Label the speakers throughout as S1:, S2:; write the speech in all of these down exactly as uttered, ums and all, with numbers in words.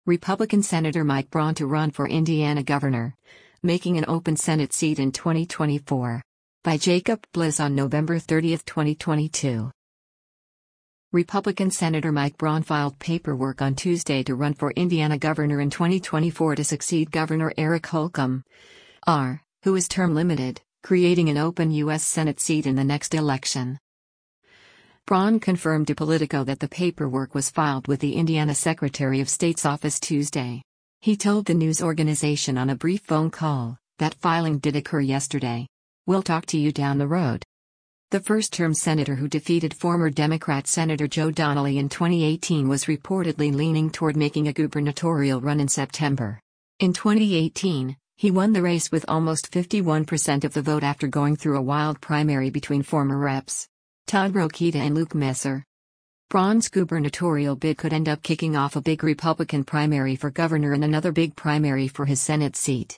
S1: Republican Senator Mike Braun to run for Indiana governor, making an open Senate seat in twenty twenty-four. By Jacob Bliss on November thirtieth, twenty twenty-two. Republican Senator Mike Braun filed paperwork on Tuesday to run for Indiana governor in twenty twenty-four to succeed Governor Eric Holcomb, R., who is term limited, creating an open U S Senate seat in the next election. Braun confirmed to Politico that the paperwork was filed with the Indiana Secretary of State's office Tuesday. He told the news organization on a brief phone call that filing did occur yesterday. "We'll talk to you down the road." The first-term senator who defeated former Democrat Senator Joe Donnelly in twenty eighteen was reportedly leaning toward making a gubernatorial run in September. In twenty eighteen, he won the race with almost fifty-one percent of the vote after going through a wild primary between former reps Todd Rokita and Luke Messer. Braun's gubernatorial bid could end up kicking off a big Republican primary for governor and another big primary for his Senate seat.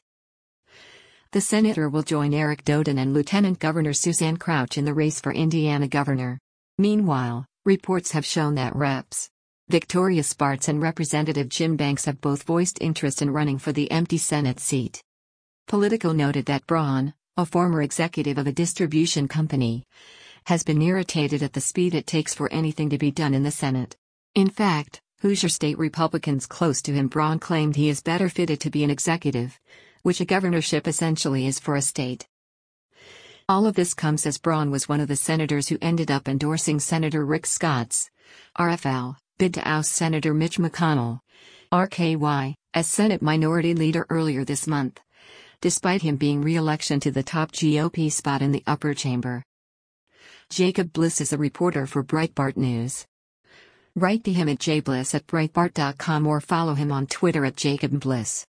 S1: The senator will join Eric Doden and Lieutenant Governor Suzanne Crouch in the race for Indiana governor. Meanwhile, reports have shown that Reps Victoria Spartz and Representative Jim Banks have both voiced interest in running for the empty Senate seat. Politico noted that Braun, a former executive of a distribution company, has been irritated at the speed it takes for anything to be done in the Senate. In fact, Hoosier state Republicans close to him Braun claimed he is better fitted to be an executive, which a governorship essentially is for a state. All of this comes as Braun was one of the senators who ended up endorsing Senator Rick Scott's R F L bid to oust Senator Mitch McConnell, R K Y, as Senate Minority Leader earlier this month, despite him being re-election to the top G O P spot in the upper chamber. Jacob Bliss is a reporter for Breitbart News. Write to him at j bliss at breitbart dot com or follow him on Twitter at Jacob Bliss.